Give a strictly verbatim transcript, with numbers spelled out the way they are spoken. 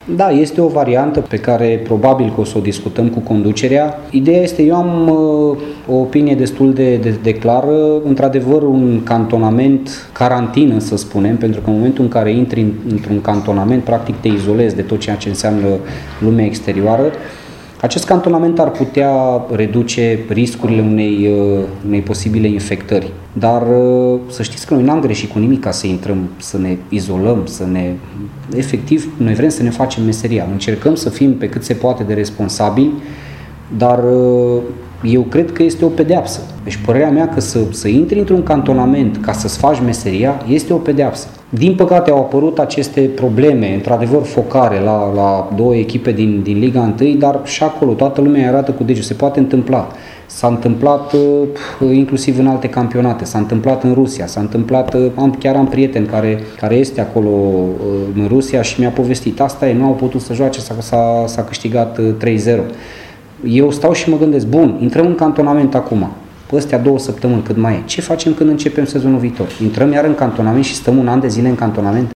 Da, este o variantă pe care probabil că o să o discutăm cu conducerea. Ideea este, eu am uh, o opinie destul de, de, de clară, într-adevăr un cantonament, carantină să spunem, pentru că în momentul în care intri în, într-un cantonament, practic te izolezi de tot ceea ce înseamnă lumea exterioară. Acest cantonament ar putea reduce riscurile unei, unei posibile infectări, dar să știți că noi n-am greșit cu nimic ca să intrăm, să ne izolăm, să ne... Efectiv, noi vrem să ne facem meseria, încercăm să fim pe cât se poate de responsabili, dar eu cred că este o pedeapsă. Deci părerea mea că să, să intri într-un cantonament ca să-ți faci meseria este o pedeapsă. Din păcate au apărut aceste probleme, într-adevăr focare la, la două echipe din, din Liga unu, dar și acolo toată lumea arată cu degetul, se poate întâmpla. S-a întâmplat uh, inclusiv în alte campionate, s-a întâmplat în Rusia, s-a întâmplat, uh, am, chiar am prieten care, care este acolo uh, în Rusia și mi-a povestit, asta e, nu au putut să joace, s-a, s-a, s-a câștigat uh, trei zero. Eu stau și mă gândesc, bun, intrăm în cantonament acum, ăstea două săptămâni cât mai e, ce facem când începem sezonul viitor? Intrăm iar în cantonament și stăm un an de zile în cantonament?